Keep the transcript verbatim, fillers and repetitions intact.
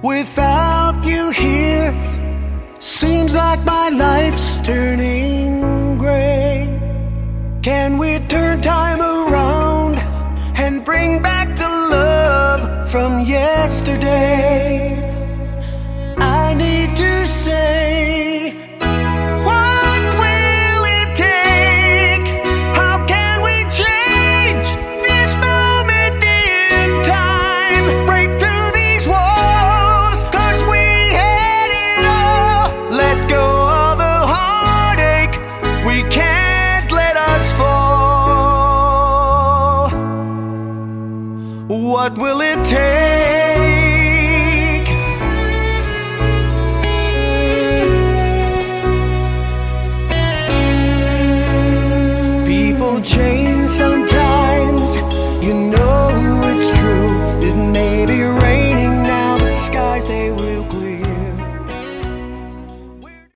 Without you here, seems like my life's turning gray. Can we turn time around and bring back the love from yesterday? I need to say, what will it take? How can we change this moment in time? Break through these walls, 'cause we had it all. Let go of the heartache, we can't let us fall. What will it take? People change sometimes, you know it's true. It may be raining now, but skies they will clear.